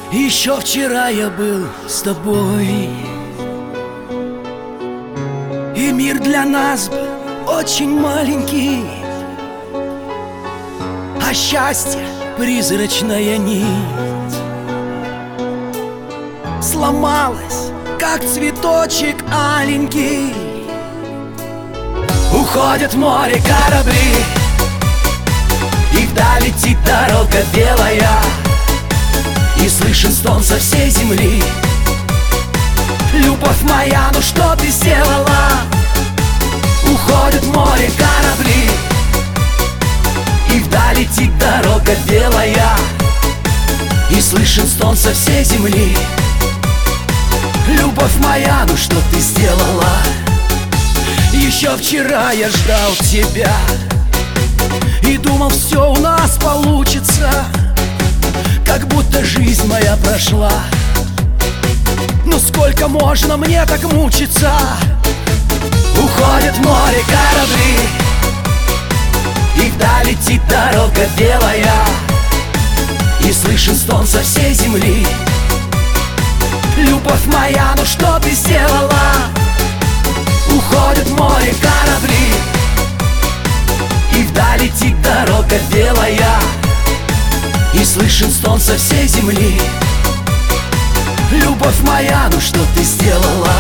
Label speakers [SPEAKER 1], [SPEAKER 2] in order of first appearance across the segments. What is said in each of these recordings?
[SPEAKER 1] Еще вчера я был с тобой, и мир для нас был очень маленький, а счастье — призрачная нить. Сломалась, как цветочек аленький. Уходят в море корабли, и вдаль летит дорога белая, и слышен стон со всей земли. Любовь моя, ну что ты сделала? Уходят в море корабли, и вдаль летит дорога белая, и слышен стон со всей земли. Любовь моя, ну что ты сделала? Еще вчера я ждал тебя и думал, все у нас получится, как будто жизнь моя прошла. Ну сколько можно мне так мучиться? Уходят в море корабли, и вдаль летит дорога белая, и слышен стон со всей земли. Любовь моя, ну что ты сделала? Уходят в море корабли, и вдаль летит дорога белая, и слышен стон со всей земли. Любовь моя, ну что ты сделала?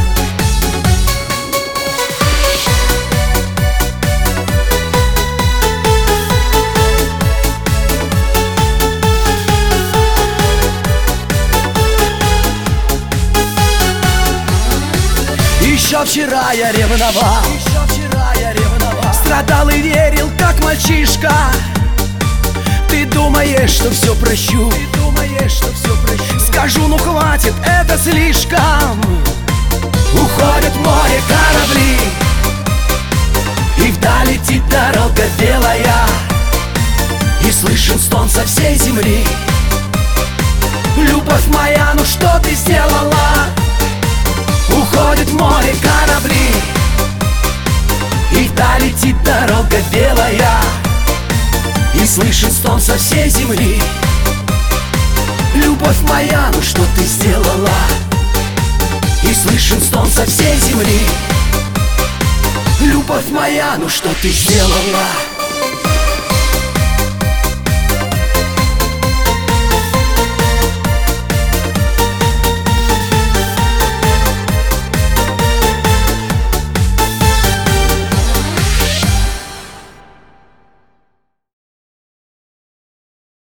[SPEAKER 1] Еще вчера я ревновал, страдал и верил, как мальчишка. Ты думаешь, что все прощу? Скажу, ну хватит, это слишком. Уходят в море корабли, и вдаль летит дорога белая, и слышен стон со всей земли. Любовь моя, ну что ты сделала? Уходит в море корабли, и вдаль летит дорога белая, и слышен стон со всей земли. Любовь моя, ну что ты сделала? И слышен стон со всей земли. Любовь моя, ну что ты сделала?